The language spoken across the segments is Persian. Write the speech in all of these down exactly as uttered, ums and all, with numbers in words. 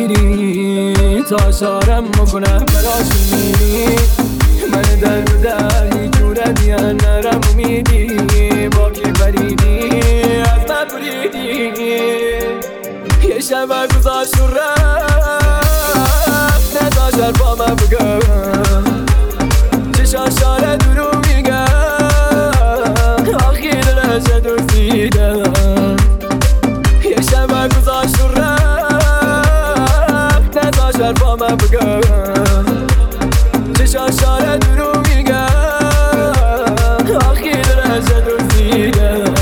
میری تا شارم میکنم براشون میری من در در هیچ جوره دیان نرم امیدی با که بریدی از من بریدی یه شب گذاشت و رفت نداشت با من بگم چشان شاره درو میگم آخی دلش دوزیدم یه شب گذاشت و رفت نداشت با من بگم چشان شاره درو میگم آخی دلش دوزیدم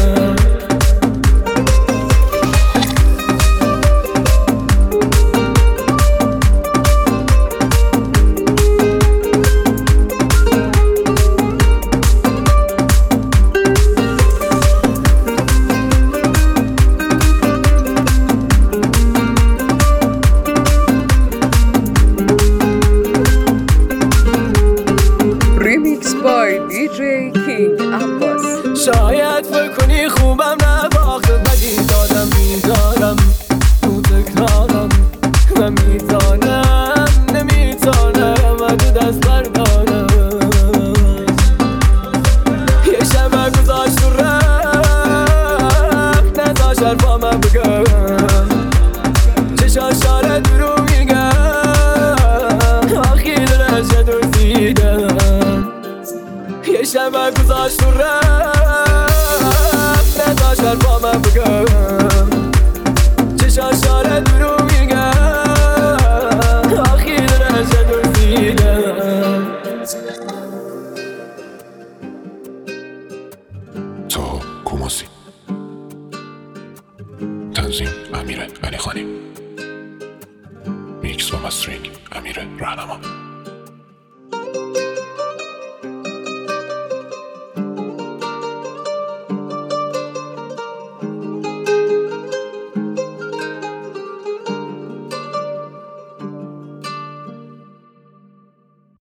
دی جی کینگ عباس. شاید فکر کنی خوبم نباخته ولی دادم میدارم تو تکرارم و میدانم نمیتانم و تو دست بردارم یه شب گذاشت و رفت نداشت با من بگم چشان شاره درو میگم آخی دلش دوزیدم یه شب گذاشت و رفت نداشت با من بگم چشان شاره درو میگم آخی دلش دوزیدم تا کوماسی تنظیم امیر علی خانی میکس و مسترینگ امیر رهنما.